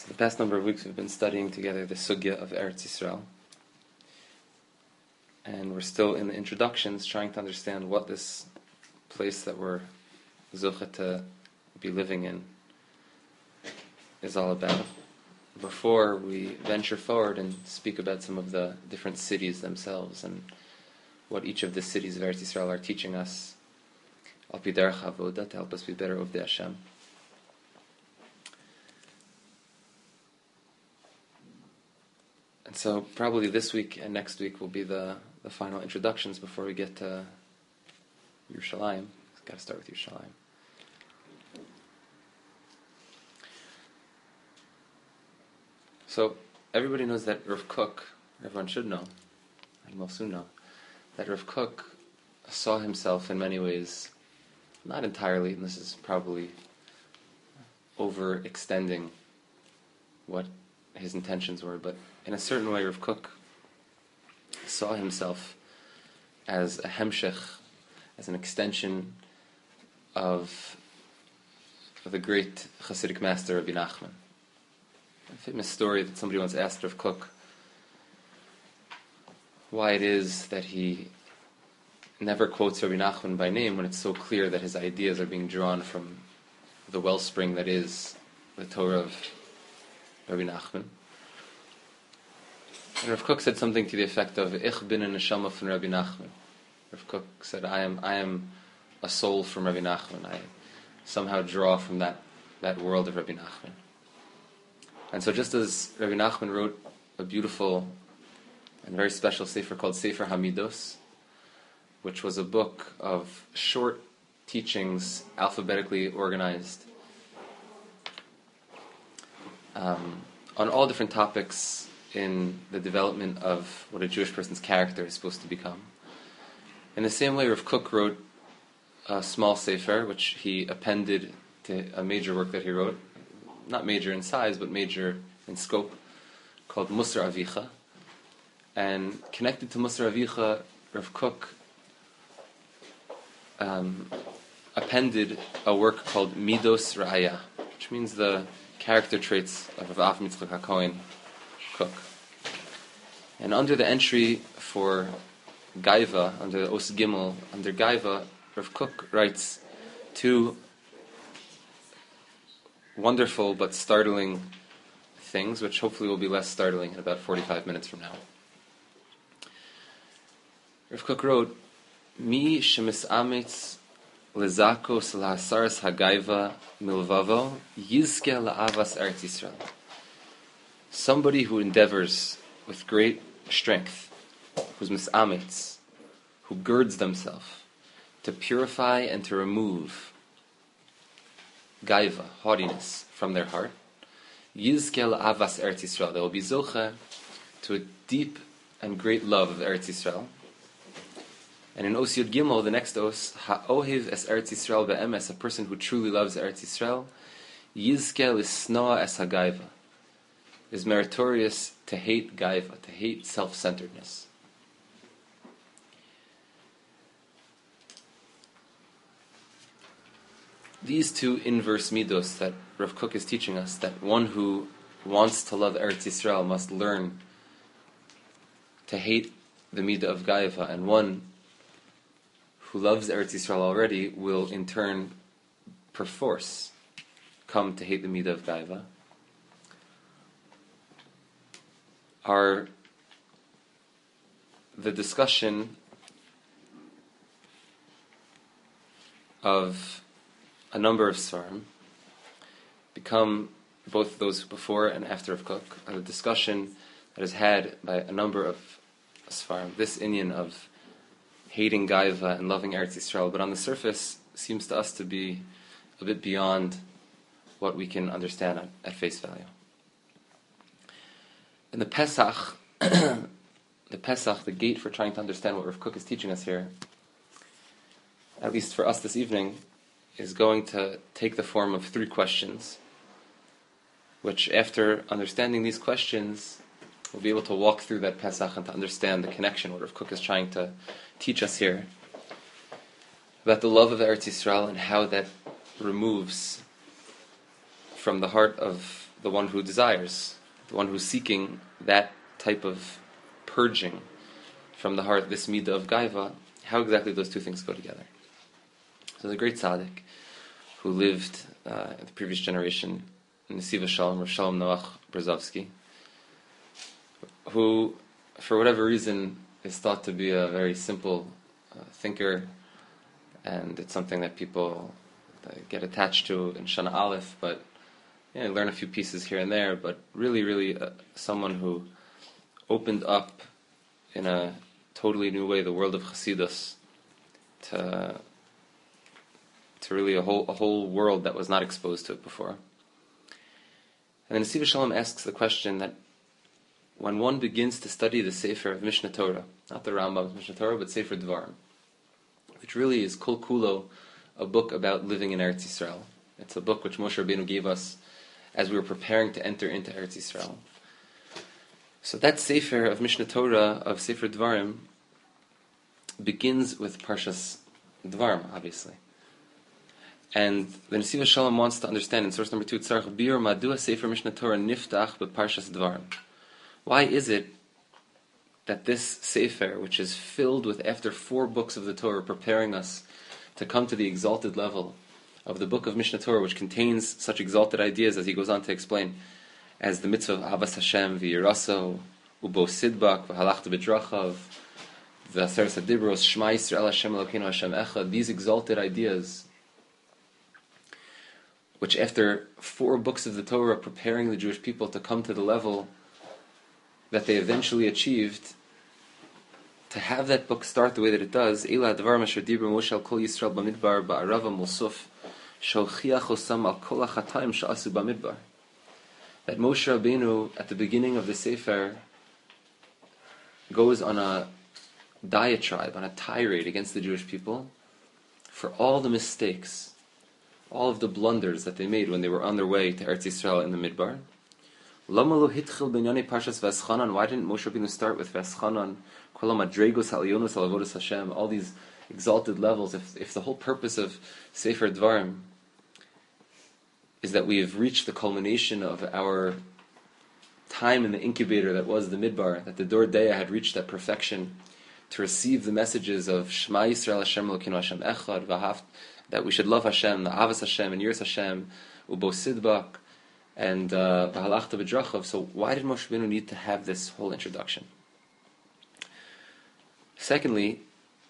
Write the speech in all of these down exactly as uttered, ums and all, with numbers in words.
So the past number of weeks we've been studying together the sugya of Eretz Yisrael. And we're still in the introductions trying to understand what this place that we're zucha to be living in is all about. Before we venture forward and speak about some of the different cities themselves and what each of the cities of Eretz Yisrael are teaching us, al pi derech avoda, to help us be better ovdei Hashem. And so probably this week and next week will be the, the final introductions before we get to Yerushalayim. We've got to start with Yerushalayim. So everybody knows that Rav Kook, everyone should know, and will soon know, that Rav Kook saw himself in many ways, not entirely, and this is probably overextending what his intentions were, but in a certain way Rav Kook saw himself as a hemshech, as an extension of, of the great Hasidic master Rabbi Nachman. A famous story that somebody once asked Rav Kook why it is that he never quotes Rabbi Nachman by name when it's so clear that his ideas are being drawn from the wellspring that is the Torah of Rabbi Nachman. And Rav Kook said something to the effect of Ich bin a neshama von Rabbi Nachman. Rav Kook said, I am I am a soul from Rabbi Nachman. I somehow draw from that, that world of Rabbi Nachman. And so just as Rabbi Nachman wrote a beautiful and very special sefer called Sefer Hamidos, which was a book of short teachings, alphabetically organized, um, on all different topics in the development of what a Jewish person's character is supposed to become. In the same way, Rav Kook wrote a small sefer, which he appended to a major work that he wrote, not major in size, but major in scope, called Musar Avicha. And connected to Musar Avicha, Rav Kook um, appended a work called Midos Ra'aya, which means the character traits of Rav Avram Yitzchak HaKohen Kook. And under the entry for Gaiva, under the Os Gimel, under Gaiva, Rav Kook writes two wonderful but startling things, which hopefully will be less startling in about forty-five minutes from now. Rav Kook wrote, Mi shemis'ametz lezakos lahasaras hagaiva milvavo yizke la'avas Eretz Yisrael. Somebody who endeavors with great strength, who's mis'ametz, who girds themselves to purify and to remove gaiva, haughtiness, from their heart, yizke la'avas Eretz Yisrael. They will be zocha to a deep and great love of Eretz Yisrael. And in Os Yud Gimel, the next Os, ha'ohev es Eretz Yisrael be'emes, a person who truly loves Eretz Yisrael, yizke l'snoa es hagaiva, is meritorious to hate gaiva, to hate self-centeredness. These two inverse midos that Rav Kook is teaching us, that one who wants to love Eretz Yisrael must learn to hate the midah of gaiva, and one who loves Eretz Yisrael already will in turn perforce come to hate the midah of gaiva, are the discussion of a number of svarim, become both those before and after of Kook, a discussion that is had by a number of svarim, this inyan of hating gaiva and loving Eretz Yisrael, but on the surface seems to us to be a bit beyond what we can understand at, at face value. In the Pesach, the Pesach, the gate for trying to understand what Rav Kook is teaching us here, at least for us this evening, is going to take the form of three questions, which after understanding these questions, we'll be able to walk through that Pesach and to understand the connection, what Rav Kook is trying to teach us here, about the love of Eretz Yisrael and how that removes from the heart of the one who desires, the one who's seeking that type of purging from the heart, this midah of gaiva, how exactly those two things go together. So the great tzaddik who lived uh, in the previous generation, Nesiva Shalom, Rav Shalom Noach Brzezowski, who, for whatever reason, is thought to be a very simple uh, thinker, and it's something that people uh, get attached to in Shana Aleph, but you know, learn a few pieces here and there, but really, really uh, someone who opened up in a totally new way the world of Chassidus to to really a whole a whole world that was not exposed to it before. And then Nesiva Shalom asks the question that when one begins to study the Sefer of Mishnah Torah, not the Rambam's Mishnah Torah, but Sefer Dvarim, which really is Kol Kulo, a book about living in Eretz Yisrael. It's a book which Moshe Rabbeinu gave us as we were preparing to enter into Eretz Yisrael. So that Sefer of Mishnah Torah, of Sefer Dvarim, begins with Parshas Dvarim, obviously. And the Nesiva Shalom wants to understand in source number two, Tzarech Bir Madua Sefer Mishnah Torah Niftach B'Parshas Dvarim. Why is it that this Sefer, which is filled with, after four books of the Torah, preparing us to come to the exalted level of the book of Mishnah Torah, which contains such exalted ideas, as he goes on to explain, as the mitzvah of Avas Hashem, V'yiraso, Ubo Sidbak, V'halachta B'drachav, the Aseres HaDibros, Shema Yisrael Hashem Elokeinu Hashem Echad, these exalted ideas, which after four books of the Torah are preparing the Jewish people to come to the level that they eventually achieved, to have that book start the way that it does, Eila Advar Masher Dibra Moshe Al Kol Yisrael Bamidbar Ba'arava Musuf Sholchiach Osam Al Kol HaChatayim Sha'asu Bamidbar. That Moshe Rabbeinu, at the beginning of the Sefer, goes on a diatribe, on a tirade against the Jewish people for all the mistakes, all of the blunders that they made when they were on their way to Eretz Yisrael in the Midbar. Why didn't Moshe Rabbeinu start with Veschanan, all these exalted levels, if, if the whole purpose of Sefer Dvarim is that we have reached the culmination of our time in the incubator that was the Midbar, that the Dor Deya had reached that perfection to receive the messages of Shema Yisrael Hashem Elokeinu Hashem Echad, V'ahavt, that we should love Hashem, the Avas Hashem, and Yiras Hashem, Ubo Sidbak, and V'halachta B'drachav. So why did Moshe Rabbeinu need to have this whole introduction? Secondly,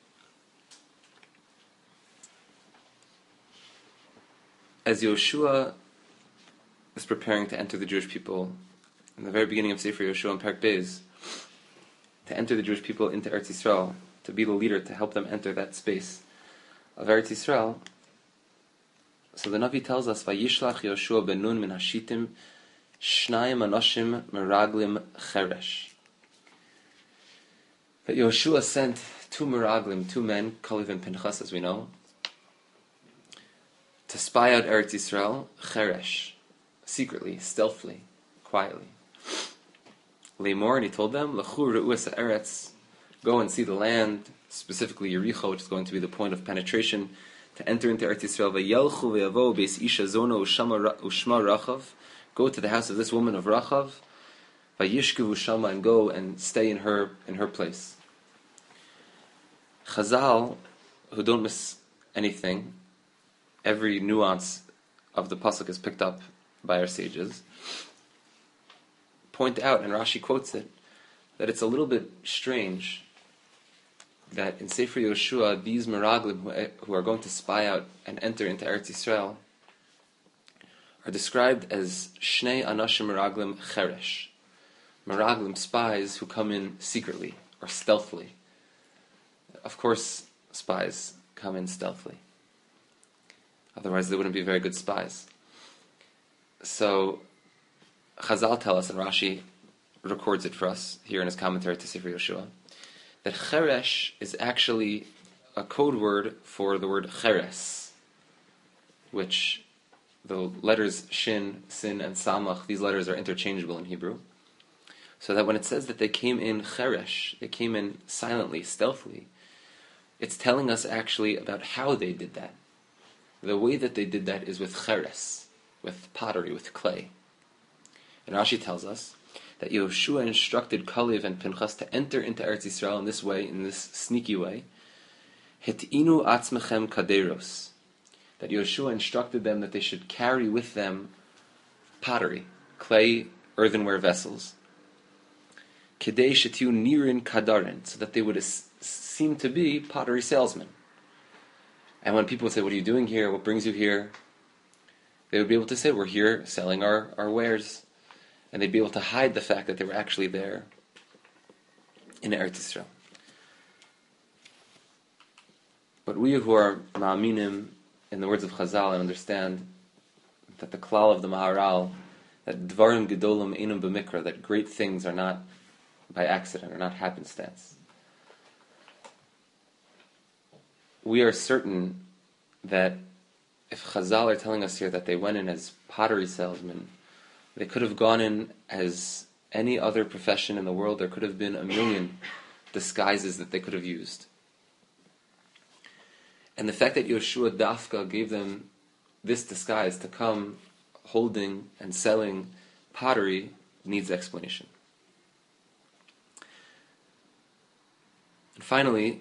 as Yoshua is preparing to enter the Jewish people, in the very beginning of Sefer Yoshua and Perek Beis, to enter the Jewish people into Eretz Yisrael, to be the leader, to help them enter that space of Eretz Yisrael. So the Navi tells us, Vayishlach Yoshua ben Nun min Hashitim Shnayim Anoshim Meraglim Cheresh. That Yoshua sent two Meraglim, two men, Kalev and Pinchas, as we know, to spy out Eretz Yisrael, Cheresh, secretly, stealthily, quietly. Leimor, and he told them, L'chu re'uas ha'eretz, go and see the land, specifically Yericho, which is going to be the point of penetration, to enter into Eretz Yisrael. V'yelchu v'yavo beis isha zono ushma Rachav, go to the house of this woman of Rachav, v'yishkevu shama, and go and stay in her in her place. Chazal, who don't miss anything, every nuance of the pasuk is picked up by our sages, point out, and Rashi quotes it, that it's a little bit strange that in Sefer Yoshua, these Meraglim who are going to spy out and enter into Eretz Yisrael are described as Shnei Anashim Meraglim Cheresh, Meraglim, spies who come in secretly or stealthily. Of course, spies come in stealthily. Otherwise, they wouldn't be very good spies. So, Chazal tell us, and Rashi records it for us here in his commentary to Sefer Yoshua, that Cheresh is actually a code word for the word Cheres, which the letters Shin, Sin, and Samach, these letters are interchangeable in Hebrew. So that when it says that they came in Cheresh, they came in silently, stealthily, it's telling us actually about how they did that. The way that they did that is with Cheres, with pottery, with clay. And Rashi tells us that Yehoshua instructed Kalev and Pinchas to enter into Eretz Yisrael in this way, in this sneaky way. Hit'inu atzmechem kaderos. That Yehoshua instructed them that they should carry with them pottery, clay, earthenware vessels. Kedei shetiu nirin kadarin, so that they would as- seem to be pottery salesmen. And when people would say, "What are you doing here? What brings you here?" they would be able to say, "We're here selling our, our wares." And they'd be able to hide the fact that they were actually there in Eretz Yisrael. But we who are ma'aminim, in the words of Chazal, and understand that the klal of the Maharal, that dvarim gedolim einum b'mikra, that great things are not by accident, are not happenstance. We are certain that if Chazal are telling us here that they went in as pottery salesmen, they could have gone in as any other profession in the world. There could have been a million disguises that they could have used. And the fact that Yehoshua Dafka gave them this disguise to come holding and selling pottery needs explanation. And finally,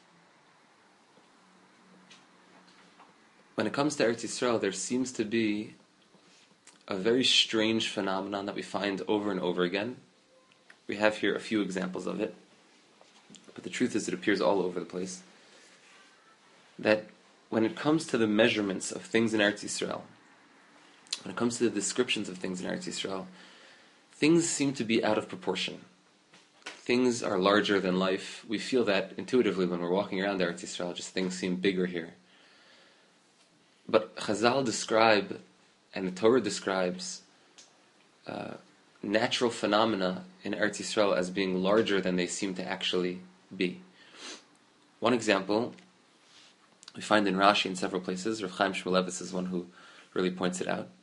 when it comes to Eretz Yisrael, there seems to be a very strange phenomenon that we find over and over again. We have here a few examples of it, but the truth is it appears all over the place. That when it comes to the measurements of things in Eretz Yisrael, when it comes to the descriptions of things in Eretz Yisrael, things seem to be out of proportion. Things are larger than life. We feel that intuitively when we're walking around Eretz Yisrael, just things seem bigger here. But Chazal describe, and the Torah describes, uh, natural phenomena in Eretz Yisrael as being larger than they seem to actually be. One example we find in Rashi in several places. Rav Chaim Shmulevitz is one who really points it out.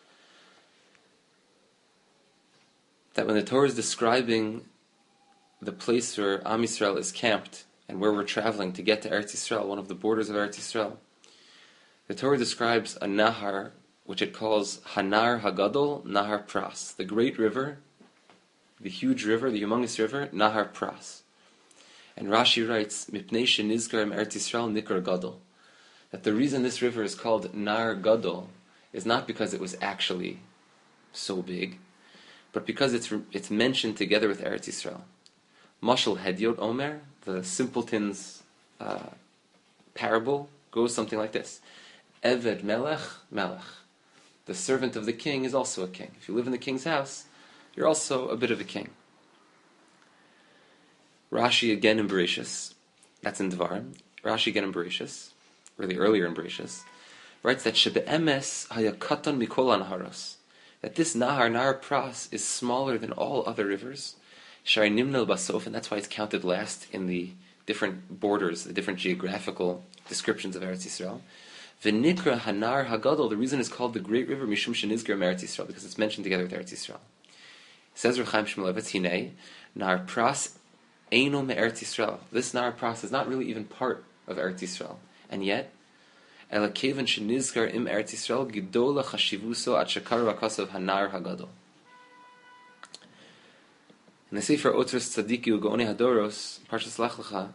That when the Torah is describing the place where Am Yisrael is camped and where we're traveling to get to Eretz Yisrael, one of the borders of Eretz Yisrael, the Torah describes a nahar, which it calls Hanar Hagadol Nahar Pras, the great river, the huge river, the humongous river, Nahar Pras. And Rashi writes, Mipnei shenizkar Eretz Yisrael nikar gadol, that the reason this river is called Nar Gadol is not because it was actually so big, but because it's it's mentioned together with Eretz Yisrael. Mashal Hedyot Omer, the simpleton's uh, parable, goes something like this: Eved Melech Melech, the servant of the king is also a king. If you live in the king's house, you're also a bit of a king. Rashi again in Bereshis, that's in Devarim. Rashi again in Bereshis, really earlier in Bereshis, writes that Shebe'emes hayakatan mikol anharos, that this Nahar, Nahar Pras, is smaller than all other rivers. Shari nimnel basof, and that's why it's counted last in the different borders, the different geographical descriptions of Eretz Yisrael. V'nikra Hanar Hagadol, the reason it's called the Great River, Mishum Shenizgar Eretz Yisrael, because it's mentioned together with Eretz Yisrael. Says Rav Chaim Shmulevitz, Hinei, Nahar Pras Eino me'Eretz Yisrael. This Nahar Pras is not really even part of Eretz Yisrael, and yet, Ela kevan shenizkar im Eretz Yisrael gidola chashivuso at shakar v'kasav Hanar Hagadol. In the Sefer Otros Tzadiki Ugaoni Hadoros, Parshas Lech Lecha,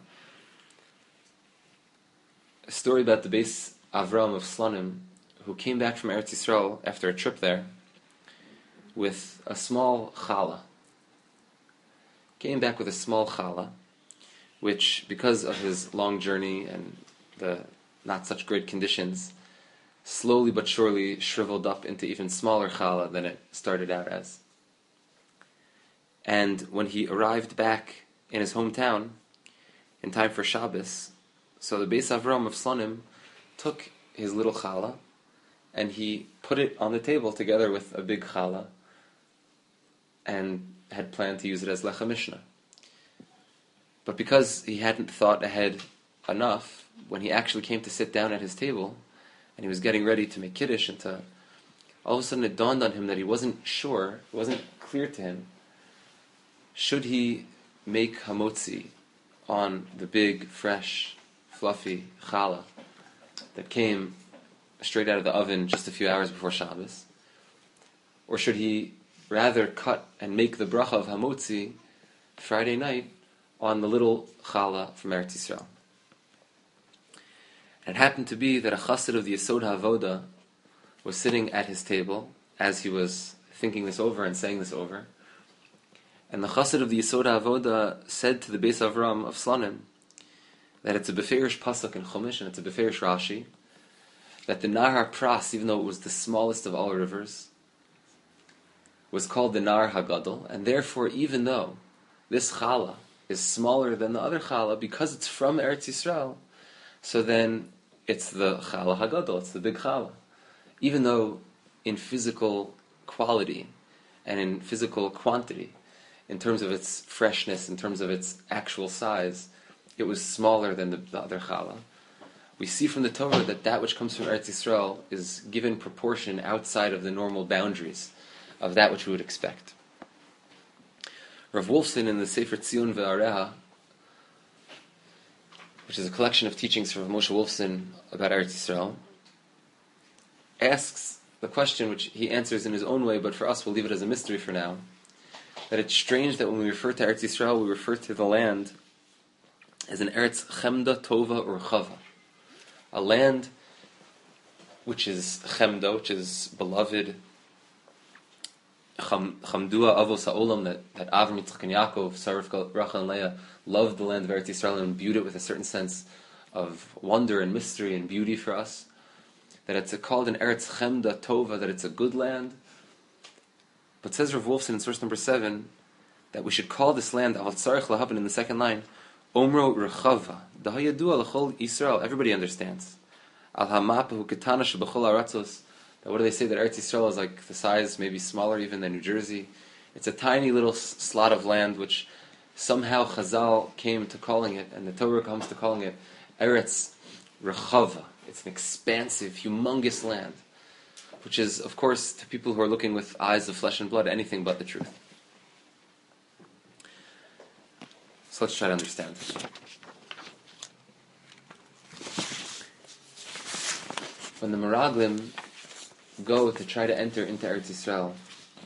a story about the base Avram of Slonim, who came back from Eretz Yisrael after a trip there with a small challah. Came back with a small challah, which, because of his long journey and the not such great conditions, slowly but surely shriveled up into even smaller challah than it started out as. And when he arrived back in his hometown, in time for Shabbos, so the Beis Avram of Slonim took his little challah and he put it on the table together with a big challah and had planned to use it as Lecha Mishnah. But because he hadn't thought ahead enough, when he actually came to sit down at his table and he was getting ready to make Kiddush, and to, all of a sudden it dawned on him that he wasn't sure, it wasn't clear to him, should he make hamotzi on the big, fresh, fluffy challah that came straight out of the oven just a few hours before Shabbos, or should he rather cut and make the bracha of hamotzi Friday night on the little challah from Eretz Yisrael. And it happened to be that a chassid of the Yesod HaAvoda was sitting at his table as he was thinking this over and saying this over. And the chassid of the Yesod HaAvoda said to the Beis Avram of Slanim that it's a beferish pasuk in Chumash and it's a beferish Rashi, that the Nahar Pras, even though it was the smallest of all rivers, was called the Nahar Hagadol, and therefore even though this challah is smaller than the other challah, because it's from Eretz Yisrael, so then it's the challah Hagadol, it's the big challah. Even though in physical quality and in physical quantity, in terms of its freshness, in terms of its actual size, it was smaller than the, the other challah. We see from the Torah that that which comes from Eretz Yisrael is given proportion outside of the normal boundaries of that which we would expect. Rav Wolfson in the Sefer Tzion Ve'areha, which is a collection of teachings from Moshe Wolfson about Eretz Yisrael, asks the question which he answers in his own way, but for us we'll leave it as a mystery for now, that it's strange that when we refer to Eretz Yisrael, we refer to the land as an Eretz Chemda, Tova, or Chava. A land which is Chemda, which is beloved, Chamdua Avos HaOlam, that, that Avram, Yitzchak, and Yaakov, Sarah, Rachel, and Leah loved the land of Eretz Yisrael and imbued it with a certain sense of wonder and mystery and beauty for us. That it's called an Eretz Chemda Tova, that it's a good land. But says Rav Wolfson in source number seven that we should call this land, Aval Tzarech Lahavan, in the second line, Omro Rechava, Dahayadua L'chol Yisrael. Everybody understands. Al Hamapahu Ketana Shebachol Aratzos. That what do they say, that Eretz Yisrael is like the size, maybe smaller even than New Jersey. It's a tiny little slot of land which somehow Chazal came to calling it, and the Torah comes to calling it Eretz Rechava. It's an expansive, humongous land, which is, of course, to people who are looking with eyes of flesh and blood, anything but the truth. So let's try to understand. When the Meraglim go to try to enter into Eretz Yisrael,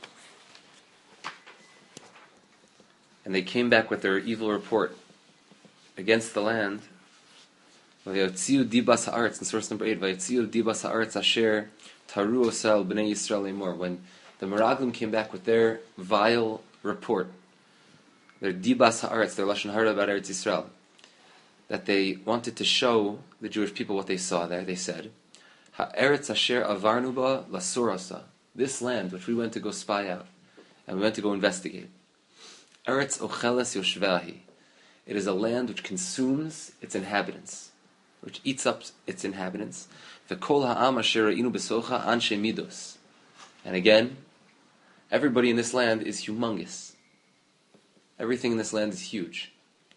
and they came back with their evil report against the land, Vayotziu dibas haaretz, in source number eight, Vayotziu dibas haaretz asher taru osel b'nei Yisrael lemor. When the Meraglim came back with their vile report, their dibas haaretz, their lashon hara about Eretz Yisrael, that they wanted to show the Jewish people what they saw there, they said, Ha'eretz asher avarnu ba lasurasa. This land which we went to go spy out, and we went to go investigate. Eretz ocheles yoshvahi. It is a land which consumes its inhabitants, which eats up its inhabitants. V'kol ha'am asher ra'inu besocha anshe midos. And again, everybody in this land is humongous. Everything in this land is huge.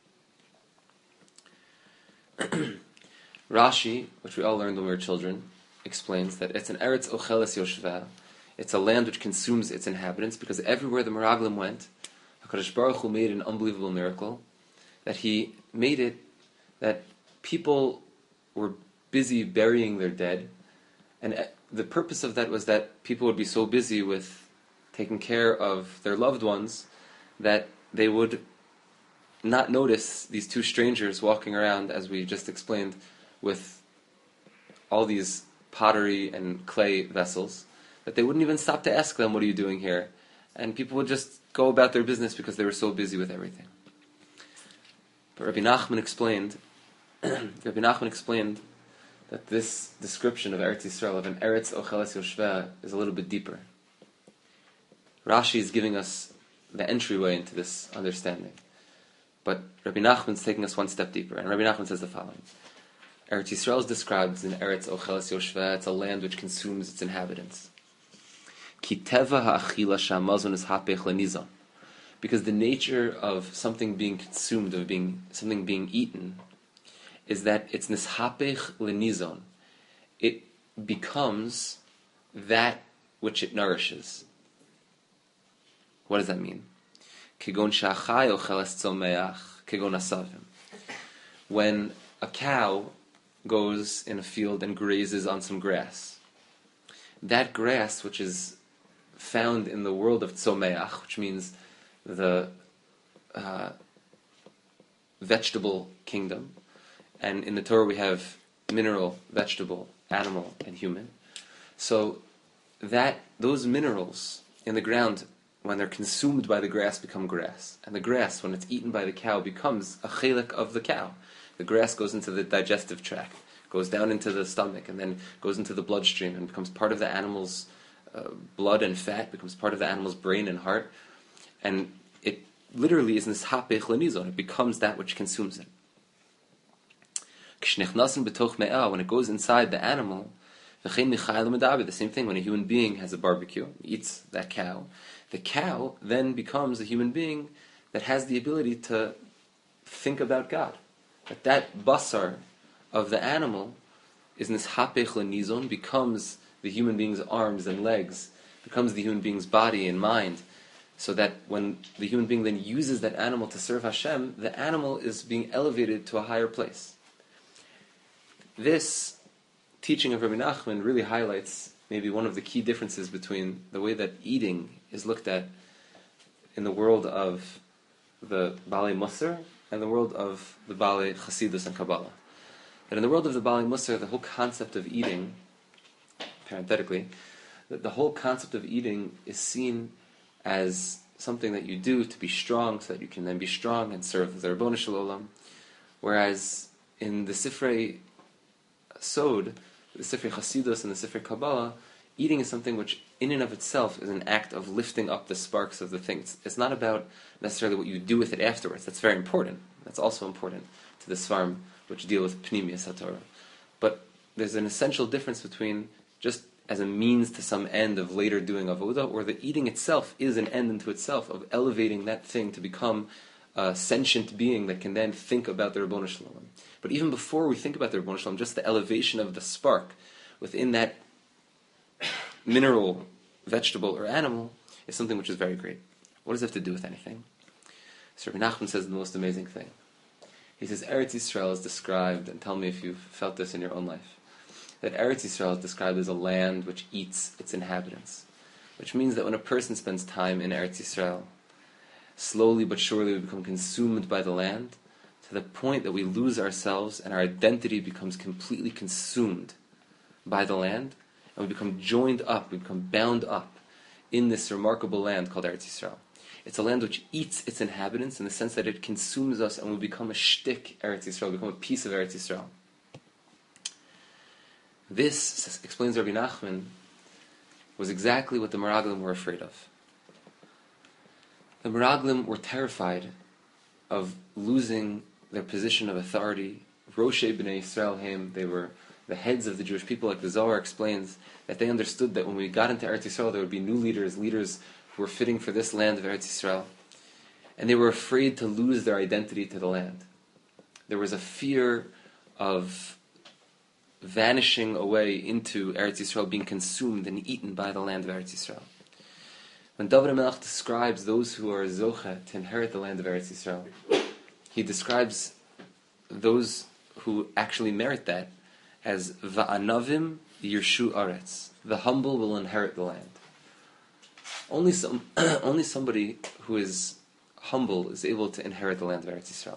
Rashi, which we all learned when we were children, explains that it's an Eretz Ocheles Yoshva. It's a land which consumes its inhabitants, because everywhere the Meraglim went, HaKadosh Baruch Hu made an unbelievable miracle, that He made it that people were busy burying their dead, and the purpose of that was that people would be so busy with taking care of their loved ones that they would not notice these two strangers walking around, as we just explained, with all these pottery and clay vessels, that they wouldn't even stop to ask them, what are you doing here? And people would just go about their business because they were so busy with everything. But Rabbi Nachman explained, Rabbi Nachman explained that this description of Eretz Yisrael, of an Eretz Ocheles Yoshveh, is a little bit deeper. Rashi is giving us the entryway into this understanding. But Rabbi Nachman is taking us one step deeper, and Rabbi Nachman says the following. Eretz Yisrael is described as an Eretz Ocheles Yoshveh. It's a land which consumes its inhabitants. Ki teva ha'achila sha'amazon is hapech lenizon. Because the nature of something being consumed, of being something being eaten, is that it's nishapech lenizon. It becomes that which it nourishes. What does that mean? Kegon sha'achai ocheles tzomeach, kegon asavim. When a cow goes in a field and grazes on some grass, that grass, which is found in the world of tzomeach, which means the uh, vegetable kingdom. And in the Torah we have mineral, vegetable, animal, and human. So that those minerals in the ground, when they're consumed by the grass, become grass. And the grass, when it's eaten by the cow, becomes a chelik of the cow. The grass goes into the digestive tract, goes down into the stomach, and then goes into the bloodstream and becomes part of the animal's uh, blood and fat, becomes part of the animal's brain and heart. And it literally is this hapech lenizon. It becomes that which consumes it. When it goes inside the animal, the same thing when a human being has a barbecue, eats that cow, the cow then becomes a human being that has the ability to think about God. That that basar of the animal is nishapech lenizon, becomes the human being's arms and legs, becomes the human being's body and mind, so that when the human being then uses that animal to serve Hashem, the animal is being elevated to a higher place. This teaching of Rabbi Nachman really highlights maybe one of the key differences between the way that eating is looked at in the world of the Balei Musar and the world of the Balei Chasidus and Kabbalah. That in the world of the Balei Musar, the whole concept of eating, parenthetically, that the whole concept of eating is seen as something that you do to be strong, so that you can then be strong and serve the Ribono Shel Olam. Whereas in the Sifrei Sod, the Sifrei Chasidus and the Sifrei Kabbalah, eating is something which in and of itself is an act of lifting up the sparks of the things. It's not about necessarily what you do with it afterwards. That's very important. That's also important to the Svarim which deal with Pnimiyas HaTorah. But there's an essential difference between just as a means to some end of later doing avodah, or the eating itself is an end unto itself of elevating that thing to become a sentient being that can then think about the Ribono Shel Olam. But even before we think about the Ribono Shel Olam, just the elevation of the spark within that mineral, vegetable, or animal is something which is very great. What does it have to do with anything? So Rabbi Nachman says the most amazing thing. He says Eretz Yisrael is described, and tell me if you've felt this in your own life, that Eretz Yisrael is described as a land which eats its inhabitants. Which means that when a person spends time in Eretz Yisrael, slowly but surely we become consumed by the land, to the point that we lose ourselves and our identity becomes completely consumed by the land, and we become joined up, we become bound up in this remarkable land called Eretz Yisrael. It's a land which eats its inhabitants in the sense that it consumes us and we become a shtick Eretz Yisrael, we become a piece of Eretz Yisrael. This, explains Rabbi Nachman, was exactly what the Meraglim were afraid of. The Meraglim were terrified of losing their position of authority. Roshei B'nai Yisrael Haim, they were the heads of the Jewish people, like the Zohar explains, that they understood that when we got into Eretz Yisrael there would be new leaders, leaders who were fitting for this land of Eretz Yisrael. And they were afraid to lose their identity to the land. There was a fear of vanishing away into Eretz Yisrael, being consumed and eaten by the land of Eretz Yisrael. When David HaMelech describes those who are zocheh to inherit the land of Eretz Yisrael, he describes those who actually merit that as va'anavim yirshu aretz. The humble will inherit the land. Only some, only somebody who is humble is able to inherit the land of Eretz Yisrael.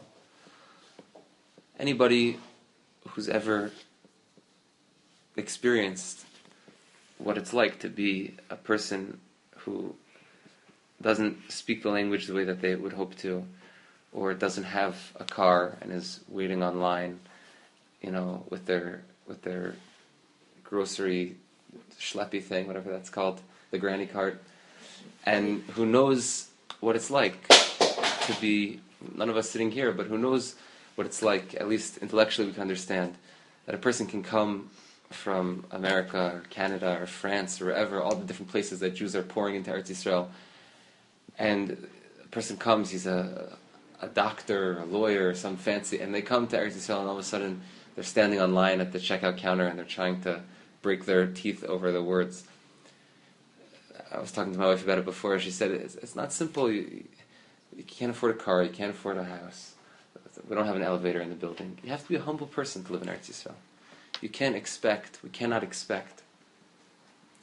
Anybody who's ever experienced what it's like to be a person who doesn't speak the language the way that they would hope to, or doesn't have a car and is waiting online, you know, with their with their grocery schleppy thing, whatever that's called, the granny cart, and who knows what it's like to be, none of us sitting here, but who knows what it's like, at least intellectually we can understand, that a person can come from America or Canada or France or wherever, all the different places that Jews are pouring into Eretz Yisrael, and a person comes, he's a a doctor, or a lawyer, or some fancy, and they come to Eretz Yisrael, and all of a sudden they're standing online at the checkout counter and they're trying to break their teeth over the words. I was talking to my wife about it before. She said it's, it's not simple. You, you can't afford a car, you can't afford a house. We don't have an elevator in the building. You have to be a humble person to live in Eretz Yisrael. You can't expect, we cannot expect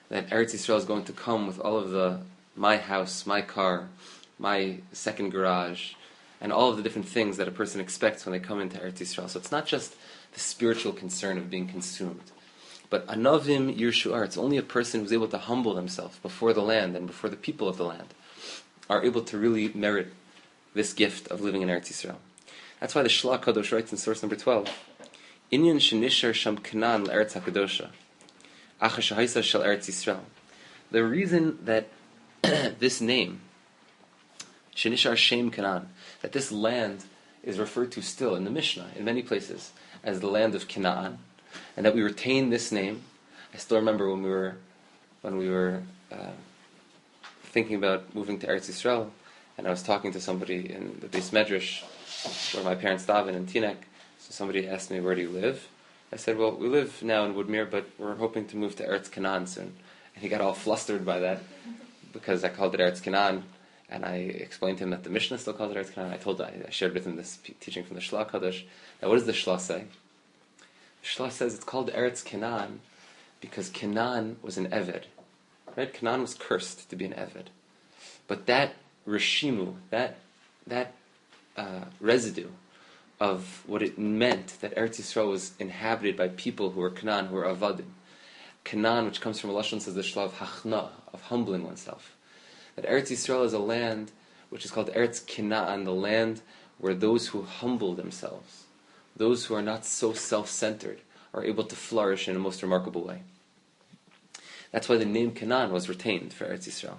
that Eretz Yisrael is going to come with all of the my house, my car, my second garage, and all of the different things that a person expects when they come into Eretz Yisrael. So it's not just the spiritual concern of being consumed, but anavim yirshu'ar. It's only a person who's able to humble himself before the land and before the people of the land are able to really merit this gift of living in Eretz Yisrael. That's why the Shlach Kadosh writes in source number twelve, Inyan shenishar sham Canaan l'Eretz HaKadosha, acha shahaisa shel Eretz Yisrael. The reason that this name, shenishar shem Canaan, that this land is referred to still in the Mishnah, in many places, as the land of Canaan, and that we retain this name. I still remember when we were when we were uh, thinking about moving to Eretz Yisrael, and I was talking to somebody in the Beis Medrash, where my parents daven in Teaneck. So somebody asked me, where do you live? I said, well, we live now in Woodmere, but we're hoping to move to Eretz Canaan soon. And he got all flustered by that, because I called it Eretz Canaan, and I explained to him that the Mishnah still calls it Eretz Canaan. I told I shared with him this p- teaching from the Shlach Kadosh. Now, what does the Shlach say? The Shlach says it's called Eretz Canaan because Canaan was an Eved. Right? Canaan was cursed to be an Eved. But that reshimu, that that uh, residue of what it meant that Eretz Yisrael was inhabited by people who were Canaan, who were Avadim. Canaan, which comes from a lashon, says the Shlav Hachna, of humbling oneself. That Eretz Yisrael is a land which is called Eretz Canaan, the land where those who humble themselves, those who are not so self-centered, are able to flourish in a most remarkable way. That's why the name Canaan was retained for Eretz Yisrael.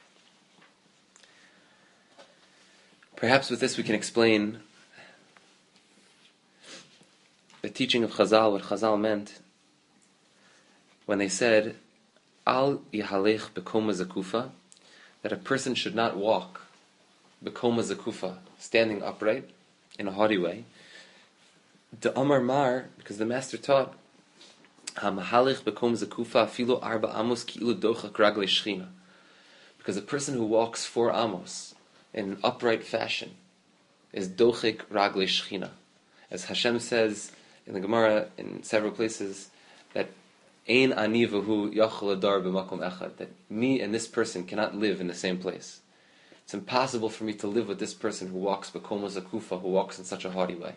Perhaps with this we can explain the teaching of Chazal, what Chazal meant when they said, Al yihalech bekoma zakufa, that a person should not walk bekoma zakufa, standing upright in a haughty way. The Amar Mar, because the Master taught, Hamahalech bekom zakufa filo arba amos ki'ilu dochak ragle shchina, because a person who walks four amos in an upright fashion is dochek ragle shchina. As Hashem says in the Gemara in several places, that ein ani v'hu yachol adar b'makom echad, that me and this person cannot live in the same place. It's impossible for me to live with this person who walks bekom zakufa, who walks in such a haughty way.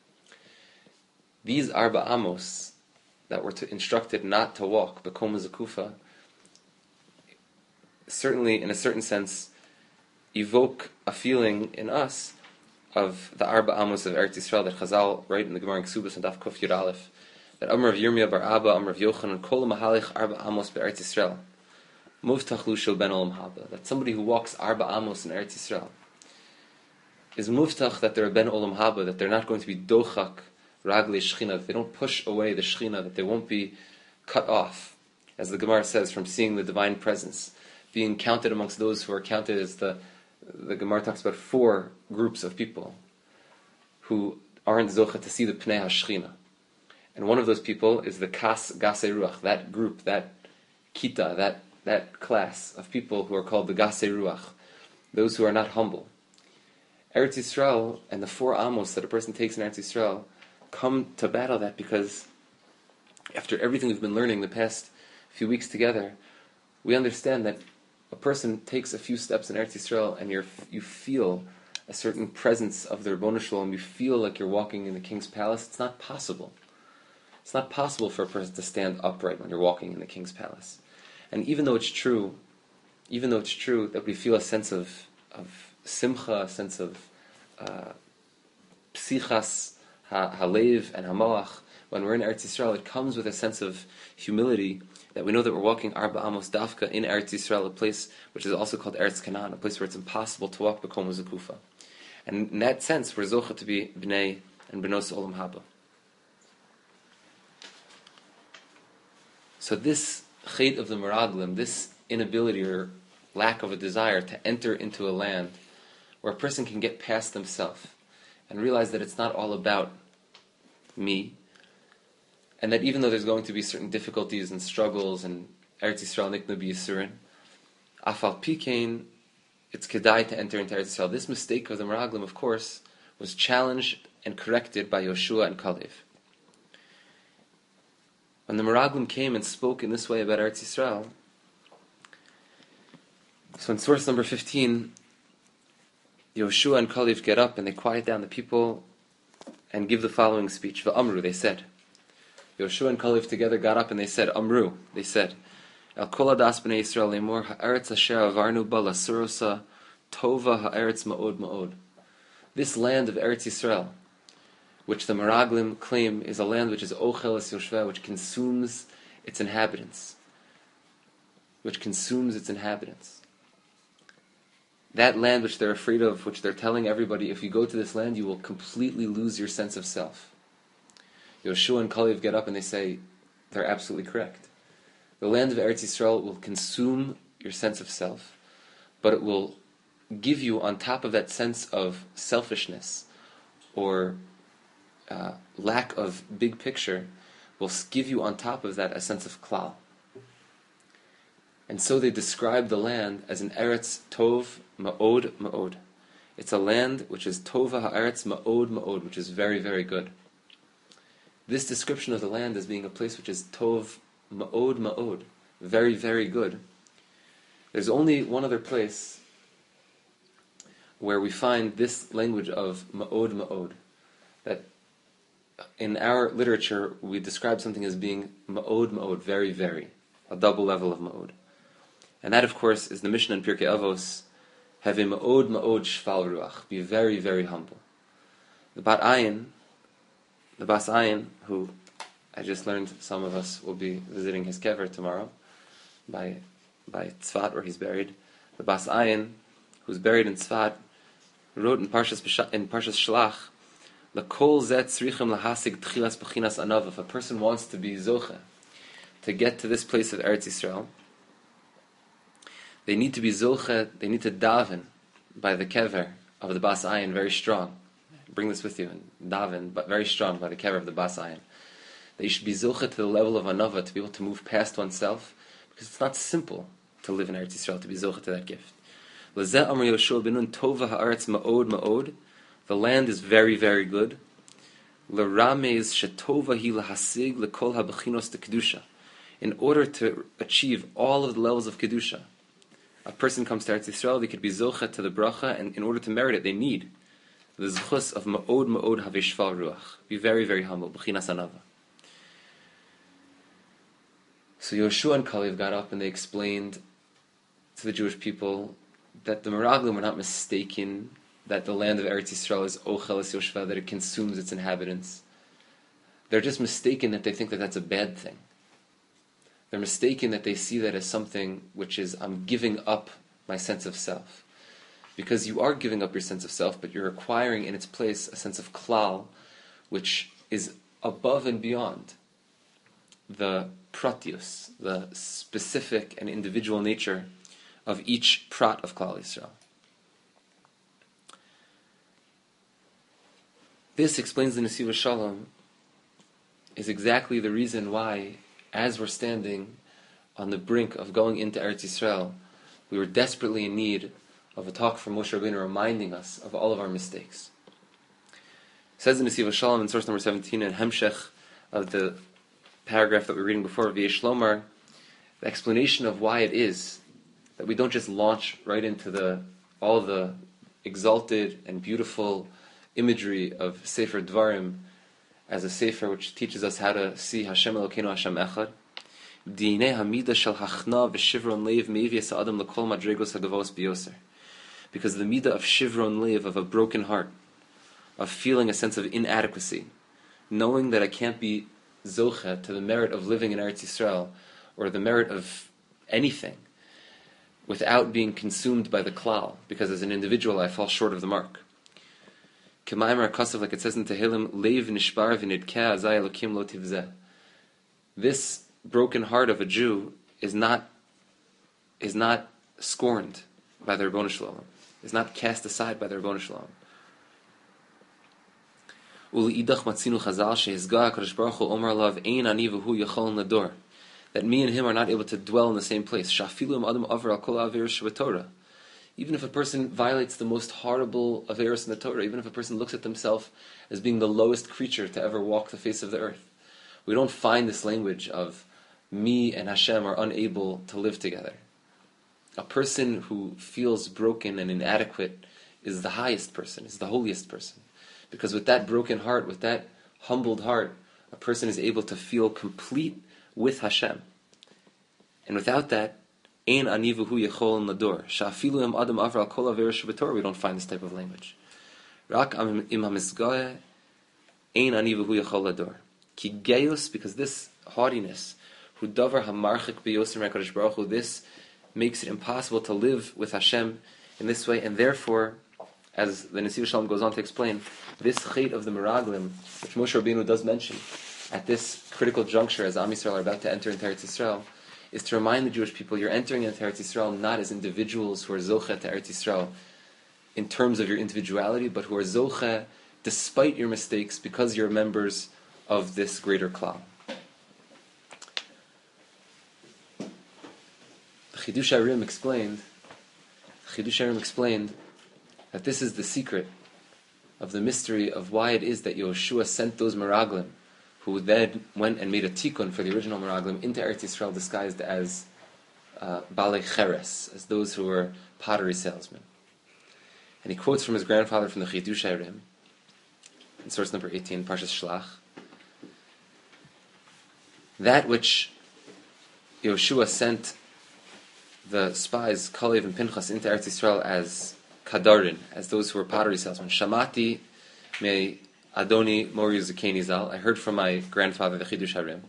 These arba amos that were to, instructed not to walk bekom zakufa, certainly in a certain sense evoke a feeling in us of the arba amos of Eretz Yisrael that Chazal write in the Gemara in Ksubas and Daf Kuf Yud Aleph, that Amar of Yirmiyah bar Abba, Amar of Yochanan, Kol Mahalich arba amos be'Eretz Yisrael, Muvtach lu shel ben olam haba, that somebody who walks arba amos in Eretz Yisrael is muftach that they're a ben olam haba, that they're not going to be dochak ragle shchina, that they don't push away the shchina, that they won't be cut off, as the Gemara says, from seeing the divine presence, being counted amongst those who are counted as the the Gemara talks about four groups of people who aren't zocha to see the pnei hashchina, and one of those people is the kas gasei ruach, that group, that kita, that that class of people who are called the gasei ruach, those who are not humble. Eretz Yisrael and the four amos that a person takes in Eretz Yisrael come to battle that, because after everything we've been learning the past few weeks together, we understand that a person takes a few steps in Eretz Yisrael and you're, you feel a certain presence of the Ribono Shel Olam, you feel like you're walking in the king's palace. It's not possible. It's not possible for a person to stand upright when you're walking in the king's palace. And even though it's true, even though it's true that we feel a sense of, of simcha, a sense of uh, psichas, ha- halev, and hamoach, when we're in Eretz Yisrael, it comes with a sense of humility, that we know that we're walking Arba Amos Dafka in Eretz Yisrael, a place which is also called Eretz Canaan, a place where it's impossible to walk Bekom Zakufa. And in that sense, we're zocha to be Bnei and Benos Olam Haba. So this chait of the Meraglim, this inability or lack of a desire to enter into a land where a person can get past themselves and realize that it's not all about me, and that even though there's going to be certain difficulties and struggles and Eretz Yisrael niknu b'yisurin, afal pikein, it's kedai to enter into Eretz Yisrael. This mistake of the Meraglim, of course, was challenged and corrected by Yoshua and Kalev. When the Meraglim came and spoke in this way about Eretz Yisrael, So in source number fifteen, Yoshua and Kalev get up and they quiet down the people and give the following speech. V'amru, they said. Yoshua and Kalev together got up and they said, Amru, they said, El kol adas b'nei Yisrael lemor ha'eretz asher avarnu ba lasurosa tova ha'eretz ma'od ma'od. This land of Eretz Yisrael, which the Meraglim claim is a land which is ochel es yoshveh, which consumes its inhabitants. Which consumes its inhabitants. That land which they're afraid of, which they're telling everybody, if you go to this land, you will completely lose your sense of self. Yoshua and Kalev get up and they say, they're absolutely correct. The land of Eretz Yisrael will consume your sense of self, but it will give you, on top of that sense of selfishness or uh, lack of big picture, will give you on top of that a sense of klal. And so they describe the land as an Eretz Tov Ma'od Ma'od. It's a land which is Tova Ha'eretz Ma'od Ma'od, which is very, very good. This description of the land as being a place which is Tov Ma'od Ma'od, very, very good. There's only one other place where we find this language of Ma'od Ma'od, that in our literature we describe something as being Ma'od Ma'od, very, very, a double level of Ma'od. And that, of course, is the Mishnah in Pirkei Avos, have a Ma'od Ma'od Shval Ruach, be very, very humble. The Bat Ayin, the Bas Ayin, who I just learned some of us will be visiting his kever tomorrow, by by Tzfat, where he's buried. The Bas Ayin, who's buried in Tzfat, wrote in Parshas in Parshas Shlach, "L'kol zet tzrichem lahasig tchilas b'chinas anav." If a person wants to be zoche, to get to this place of Eretz Yisrael, they need to be zoche. They need to daven by the kever of the Bas Ayin, very strong. Bring this with you and daven, but very strong by the kever of the Bas Ayin. That you should be zoche to the level of anava, to be able to move past oneself, because it's not simple to live in Eretz Yisrael, to be zoche to that gift. L'zeh amar Yoshua ben Nun tova ha'aretz ma'od ma'od. The land is very, very good. L'ramez shetova hi lahasig l'kol ha'bechinos de kedusha. In order to achieve all of the levels of kedusha, a person comes to Eretz Yisrael, they could be zoche to the bracha, and in order to merit it, they need the zchus of ma'od ma'od havishval ruach. Be very, very humble. B'chinas anava. So Yoshua and Kalev got up and they explained to the Jewish people that the Meraglim were not mistaken, that the land of Eretz Yisrael is ochel es yoshveh, that it consumes its inhabitants. They're just mistaken that they think that that's a bad thing. They're mistaken that they see that as something which is, I'm giving up my sense of self. Because you are giving up your sense of self, but you're acquiring in its place a sense of klal, which is above and beyond the pratius, the specific and individual nature of each prat of Klal Yisrael. This, explains the Nesiva Shalom, is exactly the reason why, as we're standing on the brink of going into Eretz Yisrael, we were desperately in need of a talk from Moshe Rabbeinu reminding us of all of our mistakes. It says in Nesiva Shalom in source number seventeen, in Hemshech of the paragraph that we were reading before, V'yesh Lomar, the explanation of why it is that we don't just launch right into the all the exalted and beautiful imagery of Sefer Dvarim as a Sefer which teaches us how to see Hashem Elokeinu Hashem Echad. Dinei hamida shel hachna v'shivron leiv meivias adam l'kol madregos hagavos biyoser. Because the midah of shivron leiv, of a broken heart, of feeling a sense of inadequacy, knowing that I can't be zoche to the merit of living in Eretz Yisrael, or the merit of anything, without being consumed by the klal, because as an individual I fall short of the mark. K'ma'amar kasav, like it says in Tehillim, leiv nishbar v'nidkeh azay elokim lo tivzeh. This broken heart of a Jew is not is not scorned by the Rebbeinu Shalom, is not cast aside by the Rebbeinu Shalom. Uli'idach matzinu chazal shehizgah HaKadosh Baruch Hu omar lav ein ani v'hu yachol nador, that me and him are not able to dwell in the same place. Shafilu im adam aver al kol averos shebetorah. Even if a person violates the most horrible averos in the Torah, even if a person looks at themselves as being the lowest creature to ever walk the face of the earth, we don't find this language of me and Hashem are unable to live together. A person who feels broken and inadequate is the highest person, is the holiest person. Because with that broken heart, with that humbled heart, a person is able to feel complete with Hashem. And without that, Ein anivu hu yechol nador. Sha'afilu im adam avra kol avera shebetor. We don't find this type of language. Rak im hamizgah ein anivu hu yechol nador. Ki geius, because this haughtiness, hu davar hamarchik b'yosim HaKadosh Baruch Hu, this makes it impossible to live with Hashem in this way, and therefore, as the Nesiv Shalom goes on to explain, this chait of the Meraglim, which Moshe Rabbeinu does mention at this critical juncture as Am Yisrael are about to enter into Eretz Yisrael, is to remind the Jewish people you're entering into Eretz Yisrael not as individuals who are zocheh to Eretz Yisrael in terms of your individuality, but who are zocheh despite your mistakes because you're members of this greater klal. The Chidush HaRim explained, Chidush HaRim explained that this is the secret of the mystery of why it is that Yehoshua sent those Meraglim, who then went and made a tikkun for the original Meraglim into Eretz Yisrael disguised as uh, Balei Cheres, as those who were pottery salesmen. And he quotes from his grandfather from the Chidush HaRim, in source number eighteen, Parshas Shlach, that which Yehoshua sent the spies, Kalev and Pinchas, into Eretz Yisrael as Kadarin, as those who were pottery salesmen. Shamati me Adoni Mori Zakeni Zal. I heard from my grandfather, the Chidush HaRim,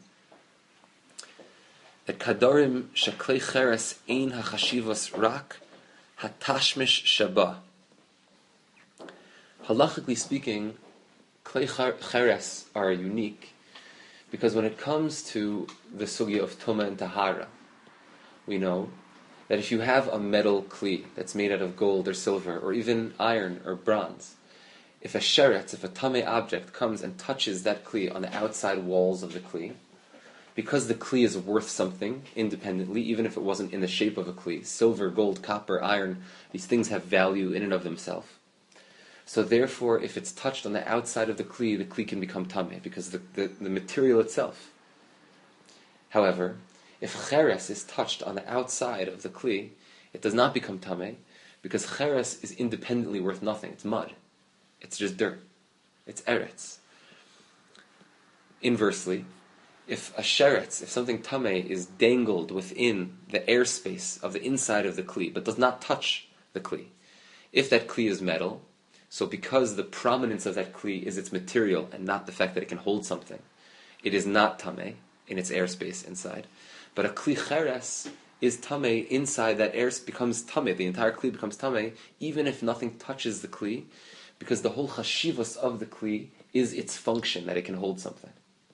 that Kadarim Shaklei Cheres Ein HaChashivos Rak HaTashmish Shabbat. Halachically speaking, Klei Cheres are unique because when it comes to the sugya of Tuma and Tahara, we know that if you have a metal kli that's made out of gold or silver or even iron or bronze, if a sheretz, if a tameh object comes and touches that kli on the outside walls of the kli, because the kli is worth something independently, even if it wasn't in the shape of a kli, silver, gold, copper, iron, these things have value in and of themselves. So therefore, if it's touched on the outside of the kli, the kli can become tameh, because the, the, the material itself. However, if cheres is touched on the outside of the kli, it does not become tameh, because cheres is independently worth nothing. It's mud. It's just dirt. It's eretz. Inversely, if a sheretz, if something tameh is dangled within the airspace of the inside of the kli, but does not touch the kli, if that kli is metal, so because the prominence of that kli is its material and not the fact that it can hold something, it is not tameh in its airspace inside. But a kli cheres is tameh inside that air becomes tameh. The entire kli becomes tameh, even if nothing touches the kli, because the whole chashivos of the kli is its function, that it can hold something.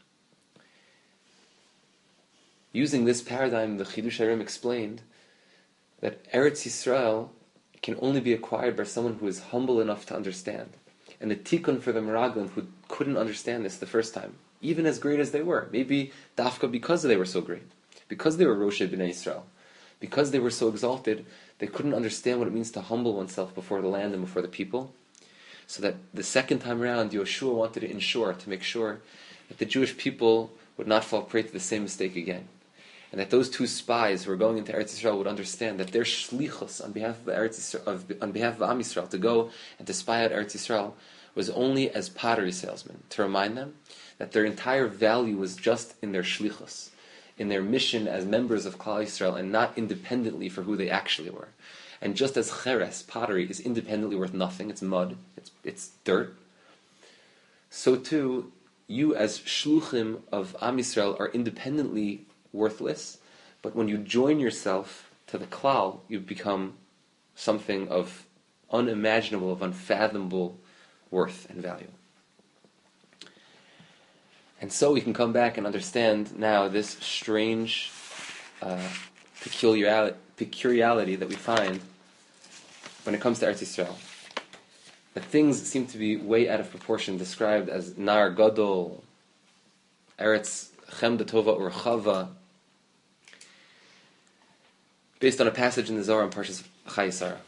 Using this paradigm, the Chidush HaRim explained that Eretz Yisrael can only be acquired by someone who is humble enough to understand. And the tikkun for the Meraglim who couldn't understand this the first time, even as great as they were, maybe dafka because they were so great, because they were Roshei B'nai Yisrael, because they were so exalted, they couldn't understand what it means to humble oneself before the land and before the people. So that the second time around, Yehoshua wanted to ensure, to make sure that the Jewish people would not fall prey to the same mistake again. And that those two spies who were going into Eretz Yisrael would understand that their shlichus on behalf of Eretz Yisrael, of, on behalf of Am Yisrael, to go and to spy out Eretz Yisrael, was only as pottery salesmen, to remind them that their entire value was just in their shlichus, in their mission as members of Klal Yisrael, and not independently for who they actually were. And just as cheres, pottery, is independently worth nothing, it's mud, it's, it's dirt, so too, you as shluchim of Am Yisrael are independently worthless, but when you join yourself to the klal, you become something of unimaginable, of unfathomable worth and value. And so we can come back and understand now this strange uh, peculiarity, peculiarity that we find when it comes to Eretz Yisrael. That things seem to be way out of proportion, described as Nar Gadol, Eretz Chemda Tova Urchava, based on a passage in the Zohar in Parshas Chayei Sarah.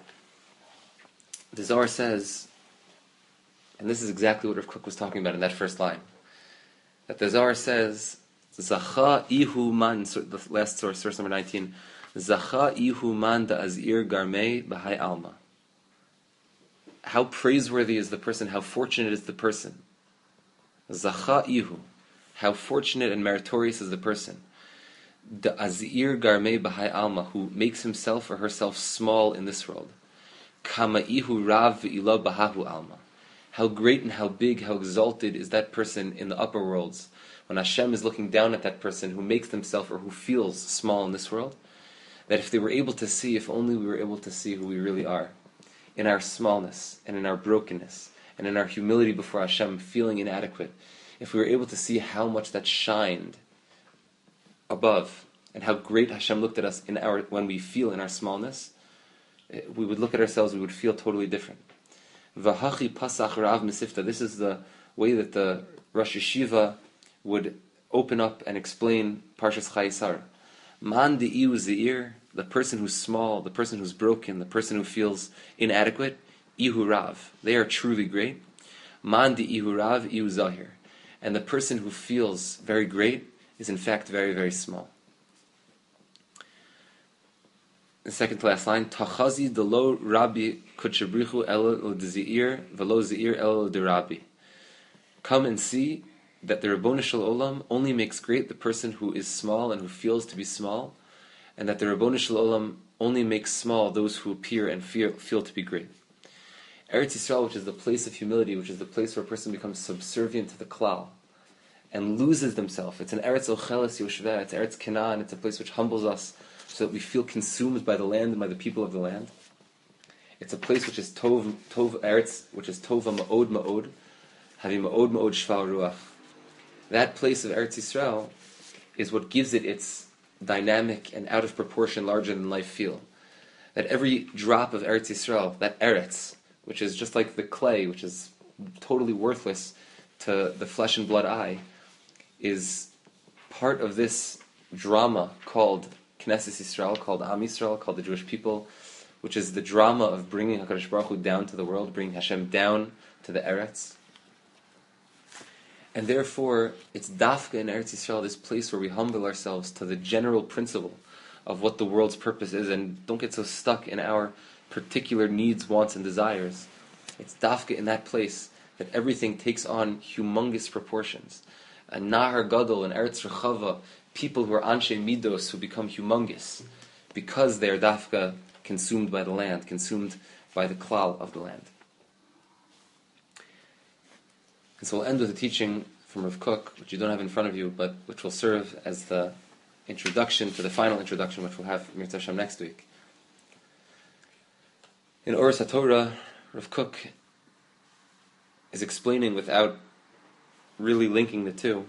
The Zohar says, and this is exactly what Rav Kook was talking about in that first line, that the Zohar says, Zacha ihu man, the last source, source number nineteen, Zacha ihu man da azir garmei b'hai alma. How praiseworthy is the person, how fortunate is the person. Zacha ihu. How fortunate and meritorious is the person. Da azir garmei b'hai alma, who makes himself or herself small in this world. Kama ihu rav v'ila b'hahu alma. How great and how big, how exalted is that person in the upper worlds. When Hashem is looking down at that person who makes themselves or who feels small in this world, that if they were able to see, if only we were able to see who we really are, in our smallness and in our brokenness and in our humility before Hashem, feeling inadequate, if we were able to see how much that shined above and how great Hashem looked at us in our when we feel in our smallness, we would look at ourselves, we would feel totally different. Vahachi pasach rav mesifta. This is the way that the Rosh Yeshiva would open up and explain Parshas Chayesara. Man di'iu zeir, the person who's small, the person who's broken, the person who feels inadequate, ihu rav. They are truly great. Man di'ihu rav ihu zahir. And the person who feels very great is in fact very, very small. The second to last line, Tachazi delo rabbi kutshabrichu el d'zeir velo zeir el d'rabbi. Come and see that the Ribono Shel Olam only makes great the person who is small and who feels to be small, and that the Ribono Shel Olam only makes small those who appear and feel, feel to be great. Eretz Yisrael, which is the place of humility, which is the place where a person becomes subservient to the klal and loses themselves. It's an Eretz Ocheles Yoshveh, it's Eretz Canaan, it's a place which humbles us so that we feel consumed by the land and by the people of the land. It's a place which is Tov, Tov Eretz, which is Tova Ma'od Ma'od, having Ma'od Ma'od Shval Ruach. That place of Eretz Yisrael is what gives it its dynamic and out of proportion, larger than life feel. That every drop of Eretz Yisrael, that Eretz, which is just like the clay, which is totally worthless to the flesh and blood eye, is part of this drama called Knesset Yisrael, called Am Yisrael, called the Jewish people, which is the drama of bringing HaKadosh Baruch Hu down to the world, bringing Hashem down to the Eretz. And therefore, it's dafka in Eretz Yisrael, this place where we humble ourselves to the general principle of what the world's purpose is, and don't get so stuck in our particular needs, wants, and desires. It's dafka in that place that everything takes on humongous proportions. A Nahar Gadol, an Eretz Rechava, people who are Anshe Midos, who become humongous because they are dafka consumed by the land, consumed by the klal of the land. And so we'll end with a teaching from Rav Kook, which you don't have in front of you, but which will serve as the introduction to the final introduction, which we'll have Mirza Hashem next week. In Oros HaTorah, Rav Kook is explaining, without really linking the two,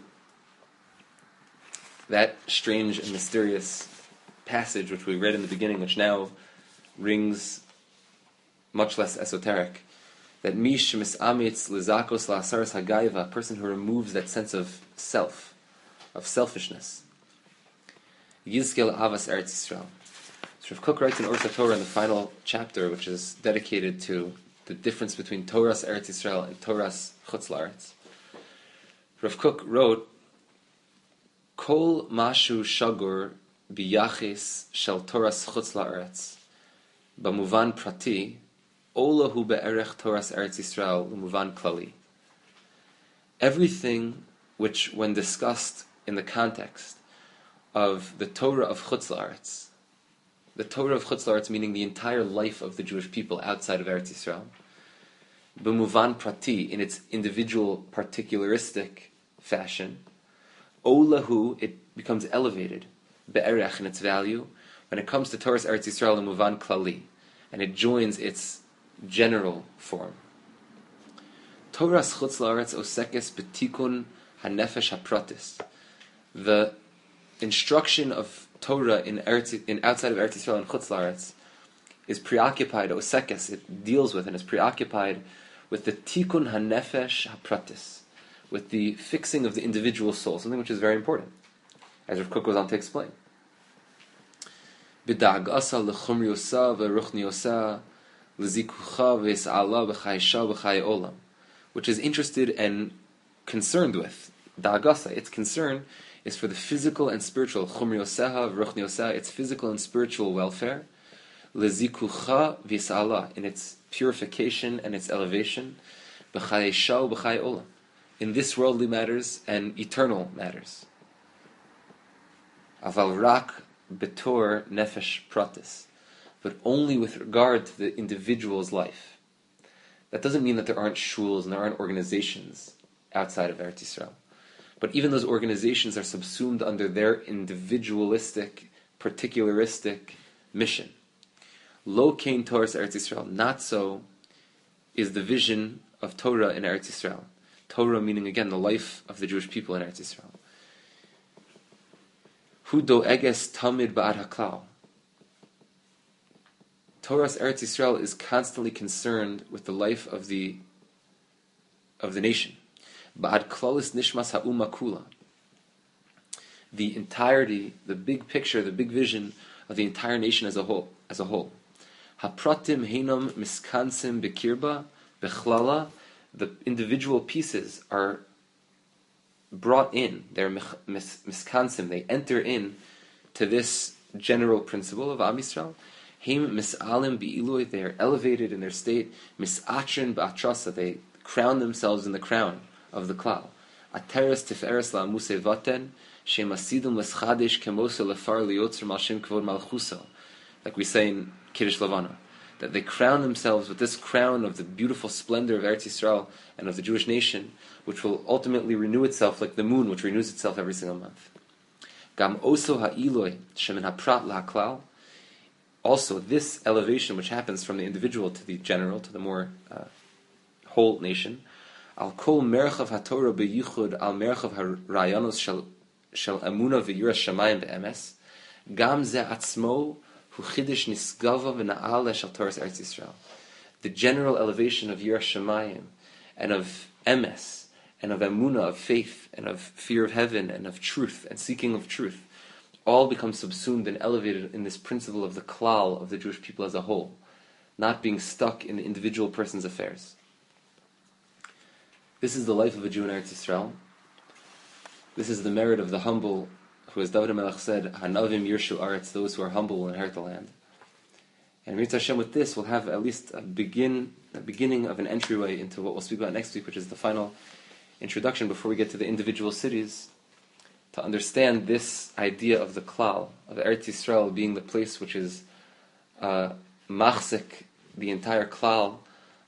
that strange and mysterious passage which we read in the beginning, which now rings much less esoteric, that mish misamitz lizakos la'asaras hagaiva, a person who removes that sense of self, of selfishness, yizkel avas Eretz Yisrael. So Rav Kook writes in Oros HaTorah in the final chapter, which is dedicated to the difference between Torah's Eretz Yisrael and Torah's Chutz La'aretz. Rav Kook wrote, Kol mashu shagur biyachis shel Torah's Chutz La'aretz b'muvan prati ola hu be'erech Torah's Eretz Yisrael l'muvan klali. Everything which, when discussed in the context of the Torah of Chutz La'aretz, the Torah of Chutz La'aretz meaning the entire life of the Jewish people outside of Eretz Yisrael, b'muvan prati, in its individual particularistic fashion, olahu, it becomes elevated, be'erech, in its value, when it comes to Torah's Eretz Yisrael and muvan klali, and it joins its general form. Torah's Chutz La'aretz osekes betikun hanefesh hapratis. The instruction of Torah in Eretz, in outside of Eretz Yisrael and Chutz La'aretz is preoccupied, osekes, it deals with and is preoccupied with the tikun hanefesh hapratis, with the fixing of the individual soul, something which is very important, as Rav Kook goes on to explain. B'da'agasa l'chumriosa v'ruchniosa l'zikucha v'es'ala b'chayisha b'chay olam, which is interested and concerned with, da'agasa, its concern is for the physical and spiritual, chumri yoseha, v'ruchni yoseha, its physical and spiritual welfare, lezikucha v'isala, in its purification and its elevation, b'chai shau b'chai olam, in this worldly matters and eternal matters. Aval rak betor nefesh pratis, but only with regard to the individual's life. That doesn't mean that there aren't shuls and there aren't organizations outside of Eretz Yisrael. But even those organizations are subsumed under their individualistic, particularistic mission. Lo kain Torah Eretz Yisrael. Not so is the vision of Torah in Eretz Yisrael. Torah meaning, again, the life of the Jewish people in Eretz Yisrael. Hu do'eges tamid ba'ad haklal. Torah's Eretz Yisrael is constantly concerned with the life of the of the nation. Ba'ad klalis nishmas ha'umma kula. The entirety, the big picture, the big vision of the entire nation as a whole. As a whole. Hapratim heinam miskansim bekirba bechlala. The individual pieces are brought in. They're miskansim. They enter in to this general principle of Am Yisrael. Heim misalim bi'ilui. They are elevated in their state. Misatrin ba'atrasa. They crown themselves in the crown of the klal. Ateres tiferes la'amuse vaten shemasidim leschadish kemose lefar liotzer malshim kvod malchusa. Like we say in Kiddush Lavana, that they crown themselves with this crown of the beautiful splendor of Eretz Yisrael and of the Jewish nation, which will ultimately renew itself like the moon, which renews itself every single month. Gam oso ha'iloi shemin haprat la'klal. Also, this elevation which happens from the individual to the general, to the more uh, whole nation, al kol merchav haTorah beyichud al merchav harayanos shel shel emuna v'yiras shamayim be'emes, gam ze atzmo hu chidish nisgava v'na'al shel Torah Eretz Yisrael. The general elevation of yiras shamayim and of emes and of emuna, of faith and of fear of heaven and of truth and seeking of truth, all become subsumed and elevated in this principle of the klal of the Jewish people as a whole, not being stuck in the individual person's affairs. This is the life of a Jew in Eretz Yisrael. This is the merit of the humble, who, as David HaMelech said, Hanavim Yirshu Aretz, those who are humble will inherit the land. And Mirz Hashem, with this, we'll have at least a begin, a beginning of an entryway into what we'll speak about next week, which is the final introduction before we get to the individual cities, to understand this idea of the klal, of Eretz Yisrael being the place which is uh, machzik, the entire klal,